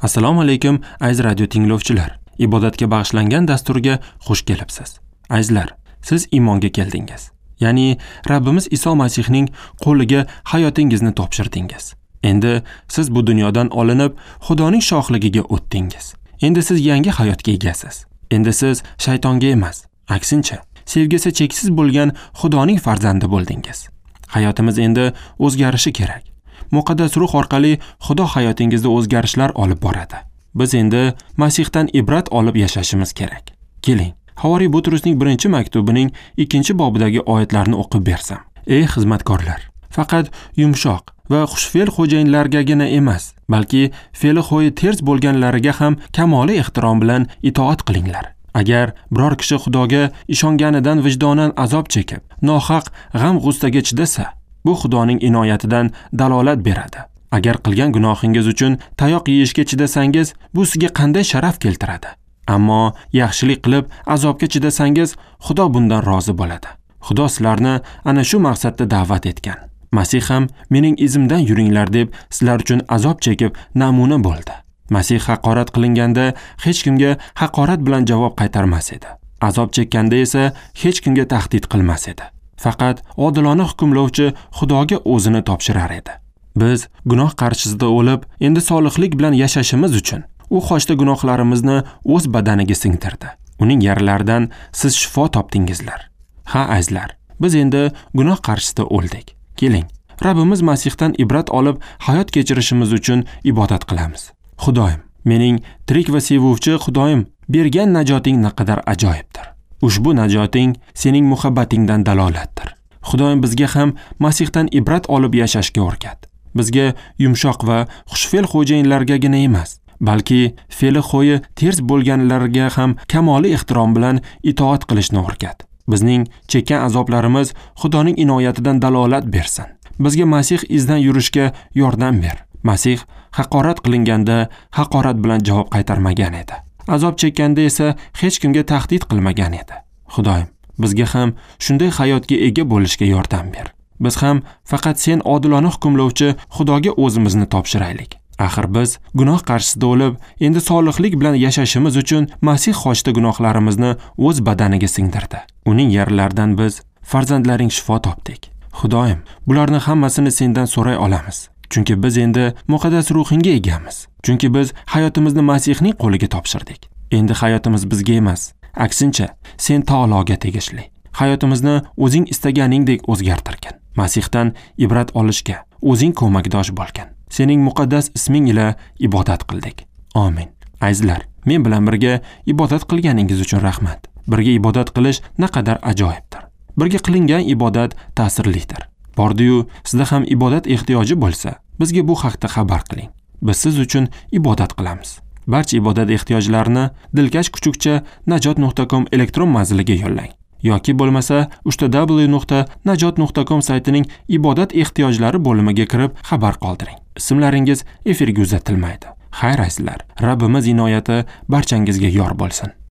Assalomu alaykum aziz radio tinglovchilar. Ibodatga bag'ishlangan dasturga xush kelibsiz. Azizlar, siz iymonga keldingiz. Ya'ni Rabbimiz Iso Masihning qo'liga hayotingizni topshirdingiz. Endi siz bu dunyodan olinib, Xudoning shohligiga o'tdingiz. Endi siz yangi hayotga egasiz. Endi siz shaytonga emas, aksincha, sevgisi cheksiz bo'lgan Xudoning farzandi bo'ldingiz. Hayotimiz endi o'zgarishi kerak. Muqaddas ruh orqali Xudo hayotingizda o'zgarishlar olib boradi. Biz endi Masihdan ibrat olib yashashimiz kerak. Keling, Havoriy Butrusning 1-maktubining 2-bobidagi oyatlarni o'qib bersam. Ey xizmatkorlar, faqat yumshoq va xushfe'l xo'jayinlargagina emas, balki fe'li xo'yi ters bo'lganlariga ham kamoliy ehtirom bilan itoat qilinglar. Agar biror kishi Xudoga ishonganidan vijdonan azob chekib, nohaq g'am-g'ussaga chidasa, bu Xudoning inoyatidan dalolat beradi. Agar qilgan gunohingiz uchun tayoq yeyishga chidasangiz, bu sizga qanday sharaf keltiradi? Ammo yaxshilik qilib azobga chidasangiz, Xudo bundan rozi bo'ladi. Xudo sizlarni ana shu maqsadda da'vat etgan. Masih ham mening izimdan yuringlar deb sizlar uchun azob chekib namuna bo'ldi. Masih haqorat qilinganda hech kimga haqorat bilan javob qaytarmas edi. Azob chekkanda esa hech kimga tahdid qilmas edi. Faqat odilona hukmlovchi Xudoga o'zini topshirar edi. Biz gunoh qarshisida o'lib, endi solihlik bilan yashashimiz uchun u qochda gunohlarimizni o'z badaniga singdirdi. Uning yaralaridan siz shifo topdingizlar. Ha azizlar, biz endi gunoh qarshisida o'ldik. Keling, Rabbimiz Masihdan ibrat olib hayot kechirishimiz uchun ibodat qilamiz. Xudoyim, mening tirik va sevuvchi Xudoyim, bergan najoting naqadar ajoyibdir. Ushbu najoting sening muhabbatingdan dalolatdir. Xudoyim bizga ham Masihdan ibrat olib yashashga o'rgat. Bizga yumshoq va xushfe'l xo'jayinlargagina emas, balki fe'li xo'yi ters bo'lganlarga ham kamoliy ehtirom bilan itoat qilishni o'rgat. Bizning chekkan azoblarimiz Xudoning inoyatidan dalolat bersin. Bizga Masih izdan yurishga yordam ber. Masih haqorat qilinganda haqorat bilan javob qaytarmagan edi. Azob chekkanda esa hech kimga tahdid qilmagan edi. Xudoyim, bizga ham shunday hayotga ega bo'lishga yordam ber. Biz ham faqat sen odilona hukmlovchi Xudoga o'zimizni topshiraylik. Axir biz gunoh qarshisida o'lib, endi solihlik bilan yashashimiz uchun Masih qochda gunohlarimizni o'z badaniga singdirdi. Uning yaralaridan biz farzandlaring shifo topdik. Xudoyim, bularni hammasini sendan so'ray olamiz. Chunki biz endi muqaddas ruhingga egamiz. Chunki biz hayotimizni Masihning qo'liga topshirdik. Endi hayotimiz bizga emas, aksincha, sen Taologa tegishli. Hayotimizni o'zing istaganingdek o'zgartirgin. Masihdan ibrat olishga o'zing ko'makdosh bo'lgin. Sening muqaddas isming ila ibodat qildik. Amin. Azizlar, men bilan birga ibodat qilganingiz uchun rahmat. Birga ibodat qilish naqadar ajoyibdir. Birga qilingan ibodat ta'sirlidir. Bordi-yu, sizda ham ibodat ehtiyoji bo'lsa, bizga bu haqda xabar qiling. Biz siz uchun ibodat qilamiz. Barcha ibodat ehtiyojlarini dilkash kuchukcha najot.com elektron manziliga yo'llang. Yoki bo'lmasa, www.najot.com saytining ibodat ehtiyojlari bo'limiga kirib xabar qoldiring. Ismlaringiz efirga uzatilmaydi. Xayr azizlar, Rabbimiz inoyati barchangizga yor bo'lsin.